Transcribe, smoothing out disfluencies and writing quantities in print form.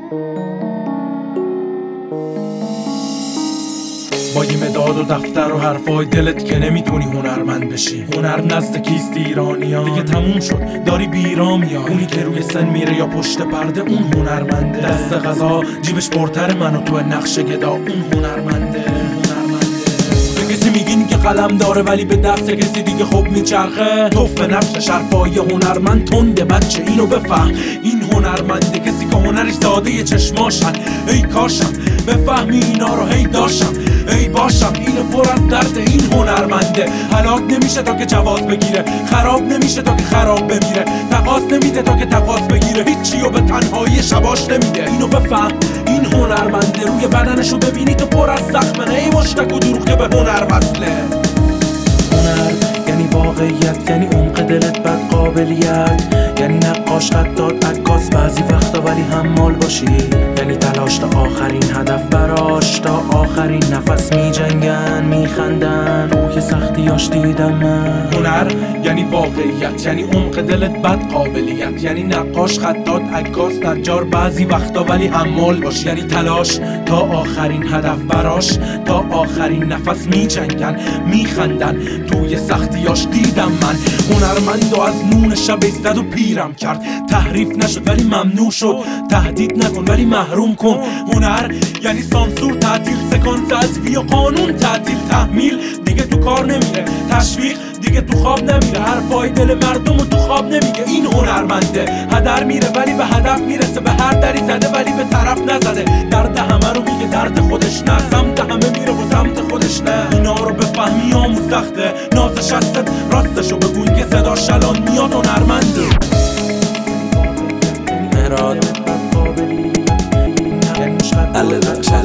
با یه مداد و دفتر و حرفای دلت که نمیتونی هنرمند بشی. هنر نزد کیست ایرانیان؟ دیگه تموم شد، داری بیرامیا. اونی که روی سن میره یا پشت پرده اون هنرمنده. دست غذا جیبش پرتر من و تو نقش گدا اون هنرمنده. کسی میگین که قلم داره ولی به دست کسی دیگه خب میچرخه. توف نفسش حرفای هنرمند تنده بچه اینو بفهم. این هنرمنده کسی که هنرش زاده چشماشن. ای کاشم بفهمی اینا رو هی داشم ای باشم. اینو پر از درد این هنرمنده. هلاک نمیشه تا که جواز بگیره، خراب نمیشه تا که خراب بمیره، تقاص نمیده تا که تقاص بگیره، هیچی رو به تنهایی شباش نمیده. اینو بفهم این هنرمنده. روی بدنشو ببینی تو پر از زخمه، ای مشتک و دروغ که به هنر وصله. هنر یعنی واقعیت، یعنی عمق دلت بد قابلیت، یعنی نقاش خطات عکاس بعضی وقتا ولی حمال باشی، یعنی تلاش تا آخرین هدف براش، تا آخرین نفس می جنگن می خندن روی سختیاش دیدم من. هنر یعنی واقعیت، یعنی عمق دلت بد قابلیت، یعنی نقاش خطات عکاس نجار بعضی وقتا ولی حمال باشی، یعنی تلاش تا آخرین هدف براش، تا آخرین نفس می جنگن می خندن توی سختیاش دیدم من. هنرمند و از نون شب ایستد و پیرم کرد، تحریف نشد ولی ممنوع شد، تهدید نکن ولی محروم کن. هنر یعنی سانسور، تعطیل، سکانس عزوی و قانون تعطیل، تحمیل دیگه تو کار نمیره، تشویق دیگه تو خواب نمیره، حرفای دل مردم رو تو خواب نمیگه. این هنرمنده هدر میره ولی به هدف میرسه، به هر دری زده ولی به طرف نزده، درد همه رو میگه درد خودش نه، سمت همه میره و سمت خودش نه. اینا رو بفهمی آموز سخته، نازش هستت راستشو بگوی که صداش الان میاد هنرمنده. مهراد